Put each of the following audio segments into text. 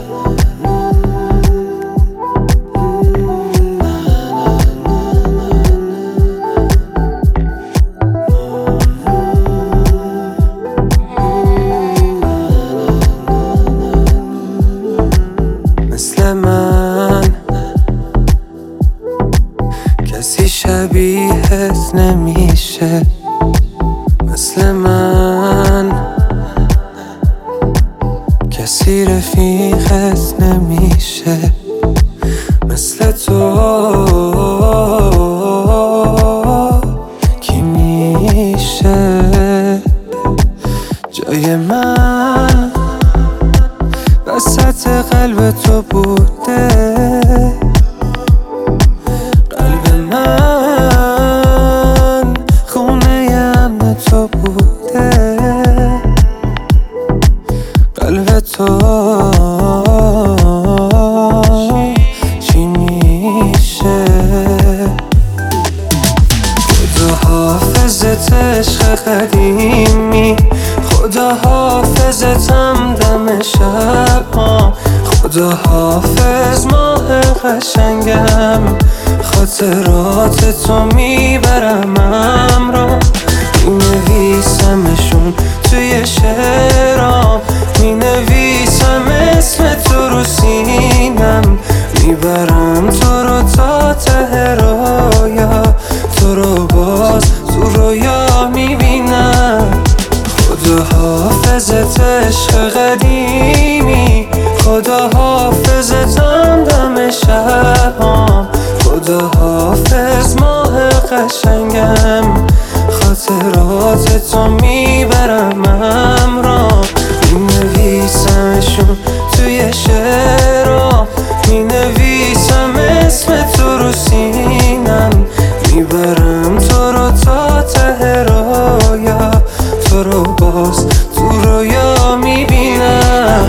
مثل من کسی شبیهت نمیشه، مثل من کسی رفیقت نمیشه، مثل تو کی میشه جای من وسط قلب تو بوده، قلب من خونه امن تو بوده، قلب تو چی میشه؟ خدا حافظت عشق قدیمی، خدا حافظتم دم شب ها، خدا حافظ ماه قشنگم، خاطرات تو میبرم همراه، مینویسمشون توی شعرام، مینویسم اسم تو رو سینم، میبرم تو رو تا ته رویا، تو رو باز تو رویا میبینم. خدا حافظت عشق قدیمی، خدا حافظتم دم شب ها، خدا حافظ ماه قشنگم، خاطرات تو میبرم همراه، مینویسمشون توی شعرها، مینویسم اسم تو رو سینم، میبرم تو رو تا ته رویا، تو رو باز تو رویا میبینم.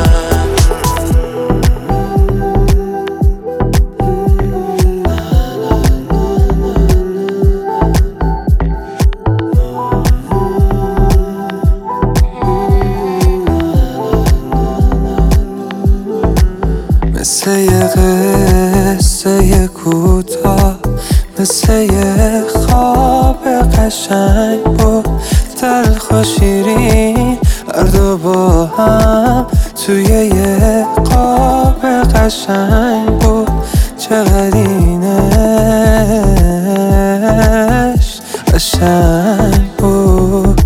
مثل یه قصه کوتاه، مثل یه خواب قشنگ بود، تلخ و شیرین هر دو با هم توی یه خواب قشنگ بود، چقدر اینش قشنگ بود.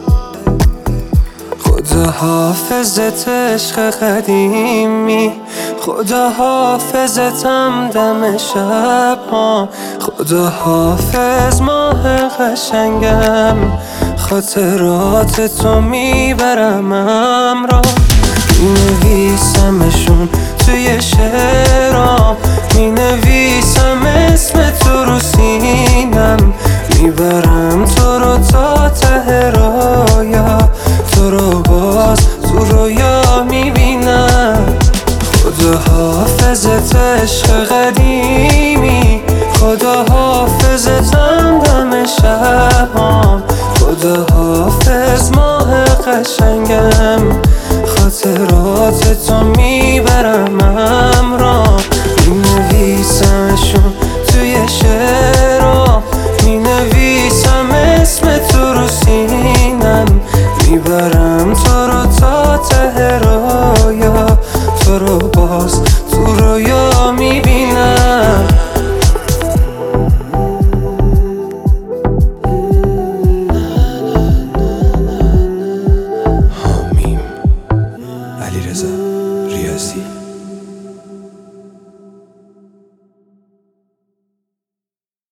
خدا حافظت عشق قدیمی، خدا حافظتم دم شب ها، خدا حافظ ماه قشنگم، خاطرات تو میبرم همراه، مینویسمشون توی شعرام، مینویسم اسم تو رو سینم، میبرم تو رو تا ته رویا، تو رو باز تو رویا میبینم. خدا حافظت عشق قدیمی، خدا حافظتم دم شب ها، خدا حافظ ماه قشنگم، خاطرات تو میبرم همراه، مینویسمشون توی شعرها، مینویسم اسم تو رو سینم، میبرم تو رو تا ته رویا، تو رو باز تو رویا میبینم. حامیم علیرضا ریاضی.